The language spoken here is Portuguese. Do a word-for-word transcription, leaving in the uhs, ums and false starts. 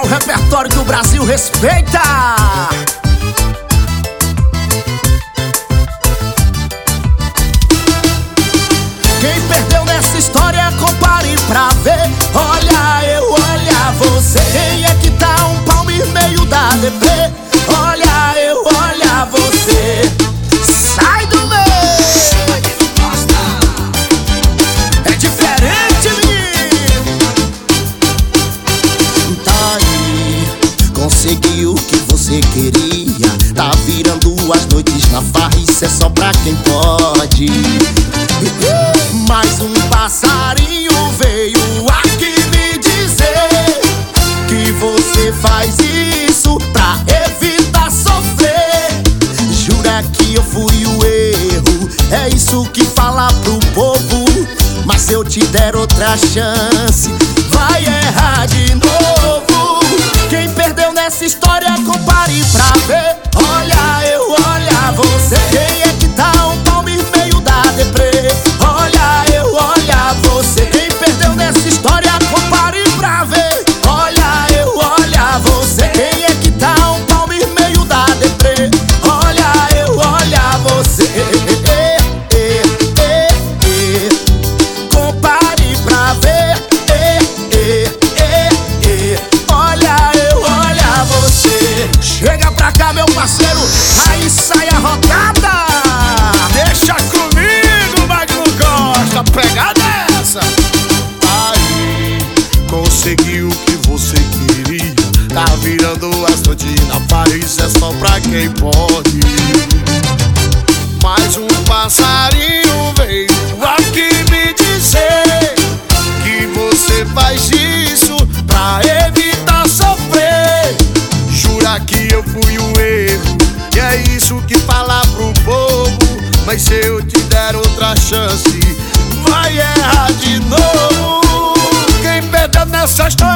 o repertório que o Brasil respeita. Quem perdeu nessa história, compare pra ver. Olha eu, olha você. Quem é que tá um palmo e meio da deprê? Olha eu, olha você. Sai do meio. É diferente, menino. Tá aí, conseguiu o que você queria. Tá virando as noites na farra, isso é só pra quem pode. Mais um passarinho veio aqui me dizer que você faz isso pra evitar sofrer. Jura que eu fui o erro, é isso que fala pro povo. Mas se eu te der outra chance, vai errar de novo. Quem perdeu nessa história, compare pra ver. Olha eu, olha você. Quem é que tá um palmo e meio da deprê? Olha eu, olha você. Quem perdeu nessa história, compare pra ver. Olha eu, olha você. Quem é que tá um palmo e meio da deprê? Olha eu, olha você. Compare pra ver. Olha eu, olha você. Chega pra cá, meu parceiro, aí sai a rodada. Deixa comigo, Magno Costa, pega nessa. Aí, conseguiu o que você queria. Tá virando as noites na Paris, é só pra quem pode. Mais um passarinho veio aqui me dizer que você faz isso pra evitar sofrer. Jura que eu fui o erro, e é isso que fala pro povo. Mas se eu te der outra chance, vai errar de novo. Quem perdeu nessa história,